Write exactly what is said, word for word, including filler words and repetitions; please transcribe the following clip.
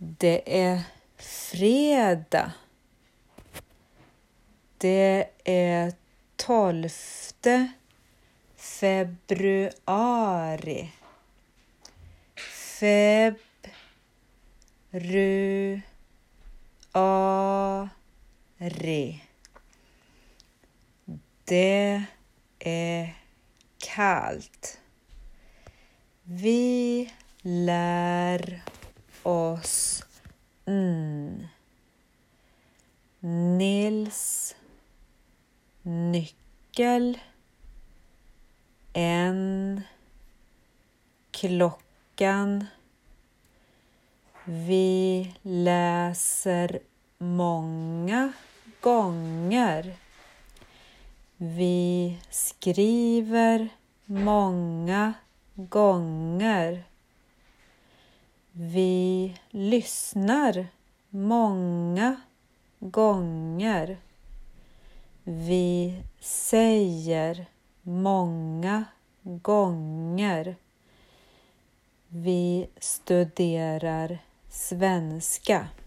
Det är fredag. Det är tolfte februari. Februari. Det är kallt. Vi lär oss mm. Nils nyckel en klockan. Vi läser många gånger. Vi skriver många gånger. Vi lyssnar många gånger. Vi säger många gånger. Vi studerar svenska.